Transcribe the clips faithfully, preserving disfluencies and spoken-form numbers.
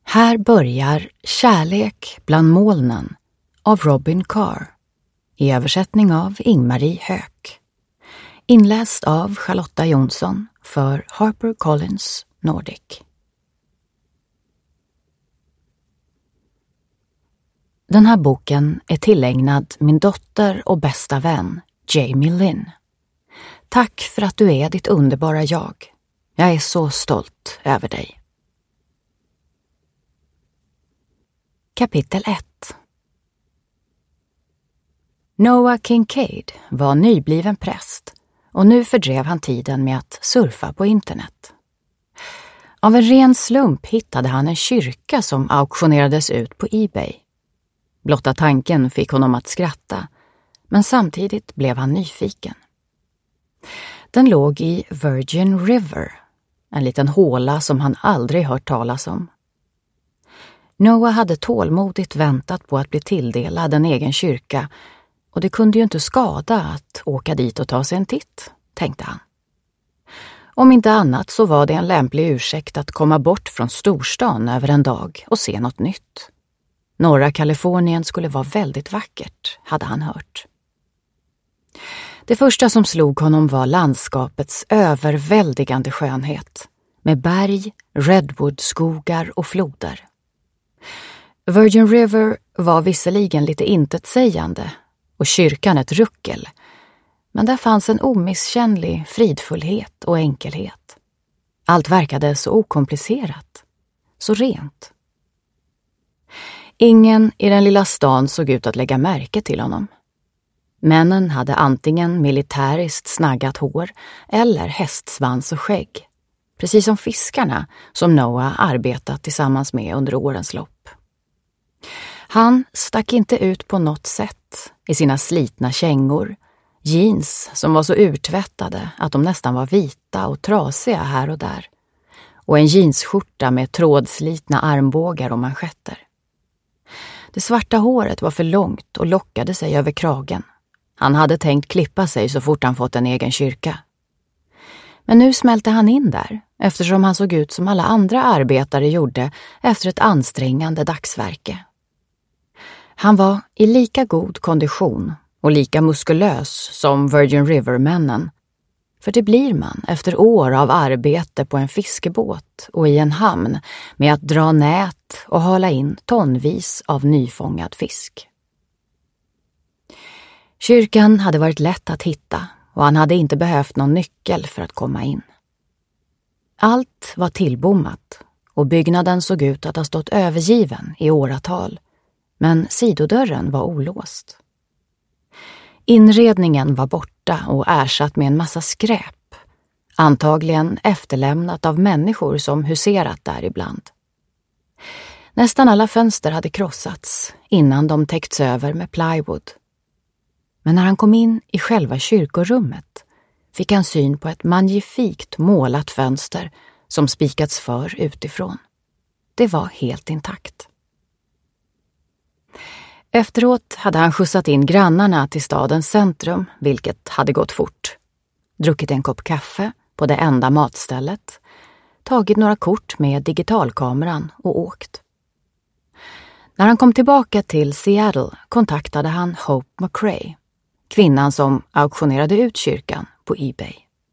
Här börjar Kärlek bland molnen av Robin Carr i översättning av Ingmarie Höök. Inläst av Charlotta Jonsson för HarperCollins Nordic. Den här boken är tillägnad min dotter och bästa vän Jamie Lynn. Tack för att du är ditt underbara jag. Jag är så stolt över dig. Kapitel ett. Noah Kincaid var nybliven präst och nu fördrev han tiden med att surfa på internet. Av en ren slump hittade han en kyrka som auktionerades ut på eBay. Blotta tanken fick honom att skratta, men samtidigt blev han nyfiken. Den låg i Virgin River, en liten håla som han aldrig hört talas om. Noah hade tålmodigt väntat på att bli tilldelad en egen kyrka, och det kunde ju inte skada att åka dit och ta sig en titt, tänkte han. Om inte annat så var det en lämplig ursäkt att komma bort från storstan över en dag och se något nytt. Norra Kalifornien skulle vara väldigt vackert, hade han hört. Det första som slog honom var landskapets överväldigande skönhet, med berg, redwoodskogar och floder. Virgin River var visserligen lite intetsägande och kyrkan ett ruckel, men där fanns en omisskännlig fridfullhet och enkelhet. Allt verkade så okomplicerat, så rent. Ingen i den lilla stan såg ut att lägga märke till honom. Männen hade antingen militäriskt snaggat hår eller hästsvans och skägg, precis som fiskarna som Noah arbetat tillsammans med under årens lopp. Han stack inte ut på något sätt i sina slitna kängor, jeans som var så urtvättade att de nästan var vita och trasiga här och där, och en jeansskjorta med trådslitna armbågar och manschetter. Det svarta håret var för långt och lockade sig över kragen. Han hade tänkt klippa sig så fort han fått en egen kyrka. Men nu smälte han in där, eftersom han såg ut som alla andra arbetare gjorde efter ett ansträngande dagsverke. Han var i lika god kondition och lika muskulös som Virgin River-männen, för det blir man efter år av arbete på en fiskebåt och i en hamn med att dra nät och hala in tonvis av nyfångad fisk. Kyrkan hade varit lätt att hitta och han hade inte behövt någon nyckel för att komma in. Allt var tillbommat och byggnaden såg ut att ha stått övergiven i åratal, men sidodörren var olåst. Inredningen var borta och ersatt med en massa skräp, antagligen efterlämnat av människor som huserat där ibland. Nästan alla fönster hade krossats innan de täckts över med plywood. Men när han kom in i själva kyrkorummet fick han syn på ett magnifikt målat fönster som spikats för utifrån. Det var helt intakt. Efteråt hade han skjutsat in grannarna till stadens centrum, vilket hade gått fort. Druckit en kopp kaffe på det enda matstället, tagit några kort med digitalkameran och åkt. När han kom tillbaka till Seattle kontaktade han Hope McRae, kvinnan som auktionerade ut kyrkan på eBay.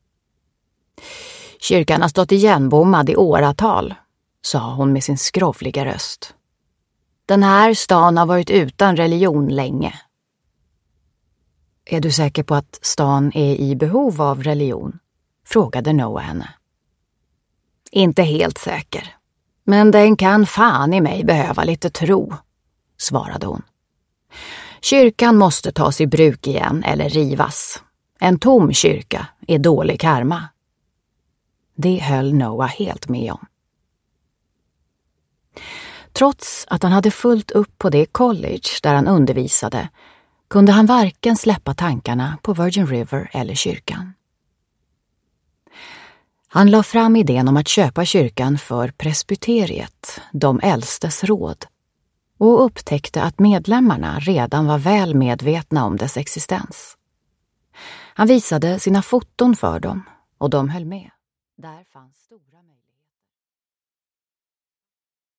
Kyrkan har stått igenbommad i åratal, sa hon med sin skrovliga röst. Den här stan har varit utan religion länge. Är du säker på att stan är i behov av religion? Frågade Noah henne. Inte helt säker. Men den kan fan i mig behöva lite tro, svarade hon. Kyrkan måste tas i bruk igen eller rivas. En tom kyrka är dålig karma. Det höll Noah helt med om. Trots att han hade fullt upp på det college där han undervisade kunde han varken släppa tankarna på Virgin River eller kyrkan. Han la fram idén om att köpa kyrkan för presbyteriet, de äldstes råd, och upptäckte att medlemmarna redan var väl medvetna om dess existens. Han visade sina foton för dem och de höll med. Där fanns stora